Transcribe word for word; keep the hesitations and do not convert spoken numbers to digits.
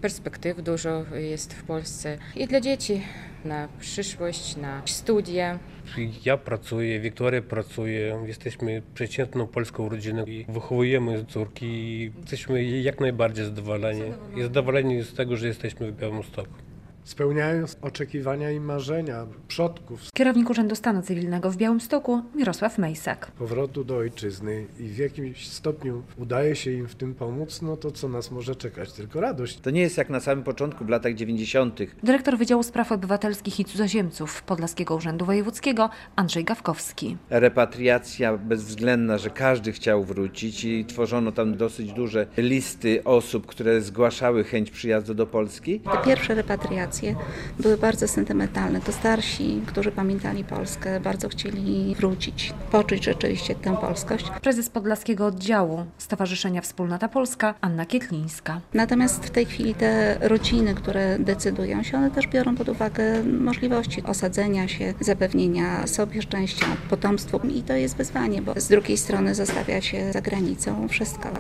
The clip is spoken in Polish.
Perspektyw dużo jest w Polsce i dla dzieci na przyszłość, na studia. Ja pracuję, Wiktoria pracuje, jesteśmy przeciętną polską rodziną i wychowujemy córki i jesteśmy jak najbardziej zadowoleni. I zadowoleni z tego, że jesteśmy w Białymstoku. Spełniają oczekiwania i marzenia przodków. Kierownik Urzędu Stanu Cywilnego w Białymstoku Mirosław Mejsak. Powrotu do ojczyzny i w jakimś stopniu udaje się im w tym pomóc, no to co nas może czekać? Tylko radość. To nie jest jak na samym początku, w latach dziewięćdziesiątych. Dyrektor Wydziału Spraw Obywatelskich i Cudzoziemców Podlaskiego Urzędu Wojewódzkiego Andrzej Gawkowski. Repatriacja bezwzględna, że każdy chciał wrócić i tworzono tam dosyć duże listy osób, które zgłaszały chęć przyjazdu do Polski. Te pierwsze repatriacje były bardzo sentymentalne. To starsi, którzy pamiętali Polskę, bardzo chcieli wrócić, poczuć rzeczywiście tę polskość. Prezes Podlaskiego Oddziału Stowarzyszenia Wspólnota Polska Anna Kietlińska. Natomiast w tej chwili te rodziny, które decydują się, one też biorą pod uwagę możliwości osadzenia się, zapewnienia sobie szczęścia, potomstwu i to jest wyzwanie, bo z drugiej strony zostawia się za granicą wszystko.